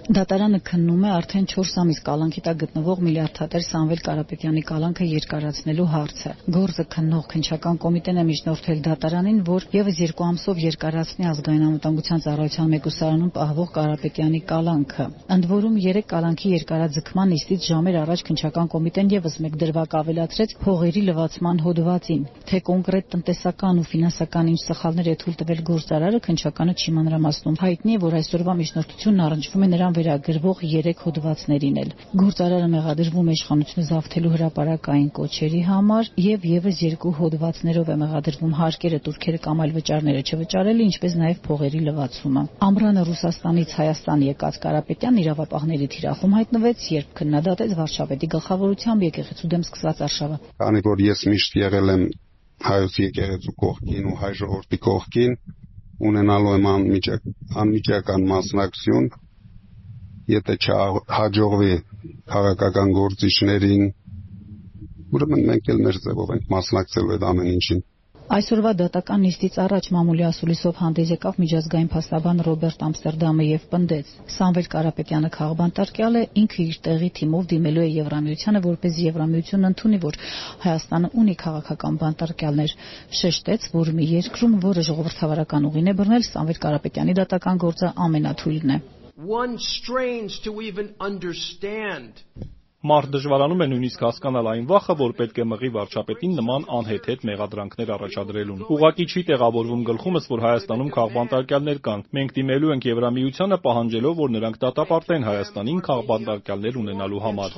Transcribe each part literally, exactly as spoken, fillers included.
Դատարանը քննում է արդեն չորս ամիս կալանքի տակ գտնվող միլիարդատեր Սամվել Կարապետյանի կալանքը երկարացնելու հարցը։ Գործը քննող քննչական կոմիտեն է միջնորդել դատարանին, որ ևս երկու ամսով երկարացնի ազգային անվտանգության ծառայության մեկուսարանում պահվող Կարապետյանի կալանքը։ Ընդ որում երեք կալանքի երկարաձգման նիստից ժամեր առաջ քննչական կոմիտեն ևս մեկ դրվագ ավելացրեց փողերի լվացման հոդվածին։ Թե կոնկրետ տնտեսական ու ֆինանսական ինչ սխալներ է թույլ տվել գործարարը, քննչականը չի մանրամասնում։ Հայտնի է, որ այսօրվա միջնորդությունն առնչվում է նրան վերագրվող երեք հոդվածներին էլ։ Գործարարը մեղադրվում է իշխանությունը զավթելու հրապարակային կոչերի համար եւ եւս երկու հոդվածներով է մեղադրվում հարկերը, տուրքերը կամ այլ վճարները չվճարելը, ինչպես նաեւ փողերի լվացումը։ Ամռանը Ռուսաստանից Հայաստան եկած Կարապետյանն իրավապահների թիրախում հայտնվեց, երբ քննադատեց վարչապետի գլխավորությամբ եկեղեցու դեմ սկսված արշավը։ Քանի որ ես միշտ եղել եմ հայոց եկեղեցու կողքին ու հայ ժողովրդի կողքին, ունենալու եմ անմիջական մասնակցություն, եթե չհաջողվի քաղաքական գործիչներին, ուրեմն մենք էլ մեր ձևով ենք մասնակցելու այդ ամեն ինչին։ Այսօրվա դատական նիստից առաջ մամուլի ասուլիսով հանդես եկավ միջազգային փաստաբան Ռոբերտ Ամստերդամը եւ պնդեց. Սամվել Կարապետյանը քաղբանտարկյալ է, ինքը իր տեղի թիմով դիմելու է Եվրամիությանը, որպեսզի Եվրամիությունն ընդունի, որ Հայաստանը ունի քաղաքական բանտարկյալներ։ Շեշտեց, որ մի երկրում, որը ժողովրդավարական ուղին է բռնել, Սամվել Կարապետյանի դատական գործը ամենաթույլն է։ One strains to even understand. Մարդ դժվարանում է նույնիսկ հասկանալ այն վախը, որ պետք է մղի վարչապետին նման անհեթեթ մեղադրանքներ առաջադրելուն։ Ուղղակի չի տեղավորվում գլխումս, որ Հայաստանում քաղբանտարկյալներ կան։ Մենք դիմելու ենք Եվրամիությանը պահանջելով, որ նրանք դատապարտեն Հայաստանին քաղբանտարկյալներ ունենալու համար։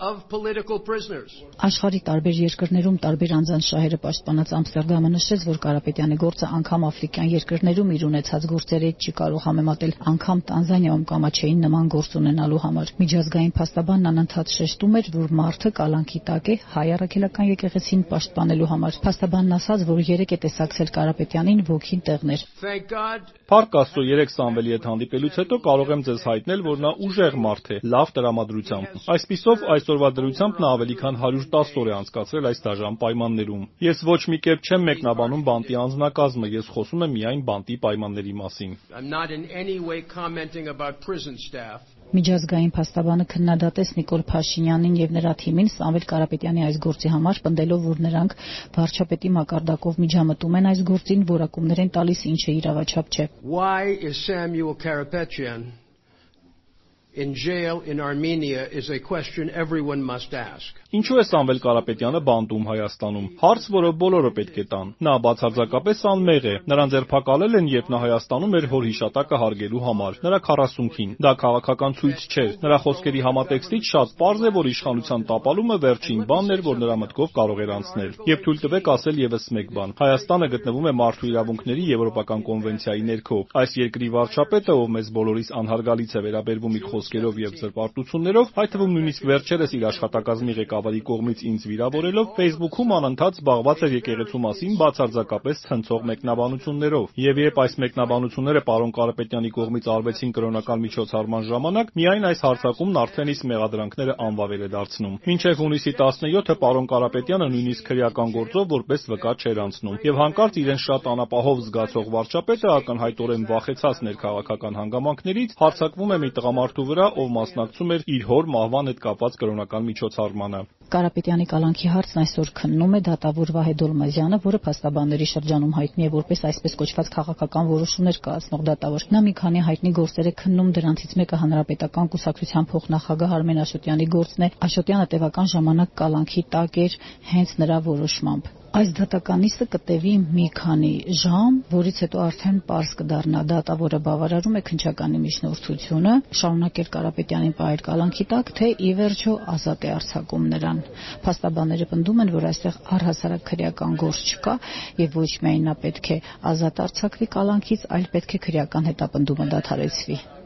Աշխարհի տարբեր երկրներում տարբեր անձանց շահերը պաշտպանած Ամստերդամը նշեց, որ Կարապետյանի գործը անգամ աֆրիկյան երկրներում իր ունեցած գործերի հետ չի կարող համեմատել, անգամ Տանզանիայում կամաչեին նման գործ ունենալու համար։ Միջազգային փաստաբանն անընդհատ շեշտում էր, որ մարդը կալանքի տակ է հայ առաքելական եկեղեցին պաշտպանելու համար։ Փաստաբանն ասաց, որ երեք է տեսակցել Կարապետյանին, ոգին տեղներ։ Փառք Աստծո, երեք Սամվելի հետ հանդիպելուց հետո կարող եմ ձեզ հայտնել, որ նա ուժեղ մարդ է, լավ տրամադրությամբ։ Այսպիսով, այսօրվա դրությամբ նա ավելի քան հարյուր տասը օր է անցկացրել այս դաժան պայմաններում։ Ես ոչ մի կերպ չեմ մեկնաբանում բանտի անձնակազմը, ես խոսում եմ միայն բանտի պայմանների մասին։ Միջազգային փաստաբանը քննադատեց Նիկոլ Փաշինյանին եւ նրա թիմին Սամվել Կարապետյանի այս գործի համար, պնդելով, որ նրանք վարչապետի մակարդակով միջամտում են այս գործին, որակումներ են տալիս, ինչը իրավաչափ չէ։ Why is Samuel Karapetyan in jail in Armenia is a question everyone must ask. Ինչու է Սամվել Կարապետյանը բանտում Հայաստանում։ Հարց, որը բոլորը պետք է տան։ Նա բացարձակապես անմեղ է։ Նրան ձերբակալել են, երբ նա Հայաստանում էր հոր հիշատակը հարգելու համար։ Նրա քառասունքին։ Դա քաղաքական ցույց չէր։ Նրա խոսքերի համատեքստից շատ պարզ է, որ իշխանության տապալումը վերջին բանն էր, որ նրա մտքով կարող էր անցնել։ Եվ թույլ տվեք ասել եւս մեկ բան։ Հայաստանը գտնվում է մարդու իրավունքների եվրոպական կոնվենցիայի ներքո։ Այս երկրի վարչապետը, ով մեզ բոլորիս անհարգալից է վերաբերվում իր խոսքերով եւ զրպարտություններով, այդ թվում նույնիսկ վերջերս իր աշխատակազմի ղեկավարի կողմից ինձ վիրավորելով, Facebook-ում անընդհատ զբաղված էր եկեղեցու մասին բացարձակապես ցնցող մեկնաբանություններով։ Եվ երբ այս մեկնաբանությունները պարոն Կարապետյանի կողմից արվեցին կրոնական միջոցառման ժամանակ, միայն այս հարցակումն արդեն իսկ մեղադրանքները անվավեր է դարձնում։ Մինչև հունիսի տասնյոթը պարոն Կարապետյանը նույնիսկ քրեական գործով որպես վկա չէր անցնում։ Եվ հանկարծ իրեն շատ անապահով զգացող վարչապետը ակնհայտորեն վախեցած ներքաղաքական հանգամանքներից հարձակվում է մի տղամարդու վրա, ով մասնակցում էր իր հոր մահվան հետ կապված կրոնական միջոցառմանը։ Կարապետյանի կալանքի հարցն այսօր քննում է դատավոր Վահե Դոլմազյանը, որը փաստաբանների շրջանում հայտնի է որպես այսպես կոչված քաղաքական որոշումներ կայացնող դատավոր։ Նա մի քանի հայտնի գործեր է քննում, դրանցից մեկը հանրապետական կուսակցության փոխնախագահ Արմեն Աշոտյանի գործն է։ Աշոտյանը տևական ժամանակ կալանքի տակ էր հենց նրա որոշմամբ։ Այս դատական նիստը կտևի մի քանի ժամ, որից հետո արդեն պարզ կդառնա դատավորը բավարարում է քննչականի միջնորդությունը, շարունակել Կարապետյանին պահել կալանքի տակ, թե ի վերջո ազատ է արձակում նրան։ Փաստաբանները պնդում են, որ այստեղ առհասարակ քրեական գործ չկա եւ ոչ միայն նա պետք է ազատ արձակվի կալանքից, այլ պետք է քրեական հետապնդումը դադարեցվի։